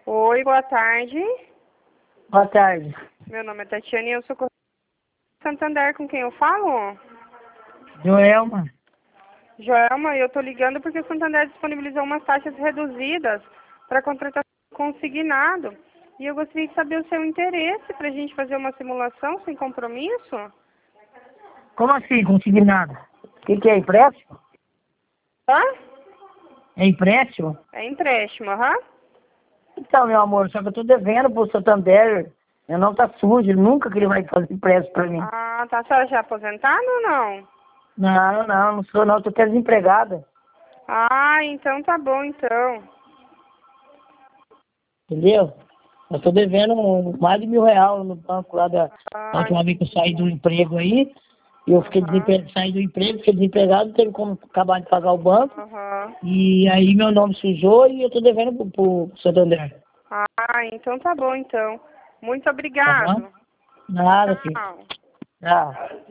Oi, boa tarde. Boa tarde. Meu nome é Tatiana e eu sou Santander, com quem eu falo? Joelma. Joelma, eu tô ligando porque o Santander disponibilizou umas taxas reduzidas para contratação consignado. E eu gostaria de saber o seu interesse para a gente fazer uma simulação sem compromisso? Como assim, consignado? O que é empréstimo? Hã? É empréstimo? É empréstimo, aham. Então, meu amor, só que eu tô devendo pro Santander. Meu nome tá sujo, nunca que ele vai fazer empréstimo pra mim. Ah, tá. A senhora já é aposentada ou não? Não sou não, tô até desempregada. Ah, então tá bom, então. Entendeu? Eu tô devendo mais de R$ 1.000 no banco lá da Ah, última vez que eu saí do emprego aí. E eu fiquei aham, saí do emprego, fiquei desempregado, não teve como acabar de pagar o banco. aham. E aí meu nome sujou e eu tô devendo pro Santander. Ah, então tá bom, então. Muito Tá bom? obrigado. Nada, filho. Tchau. Tchau.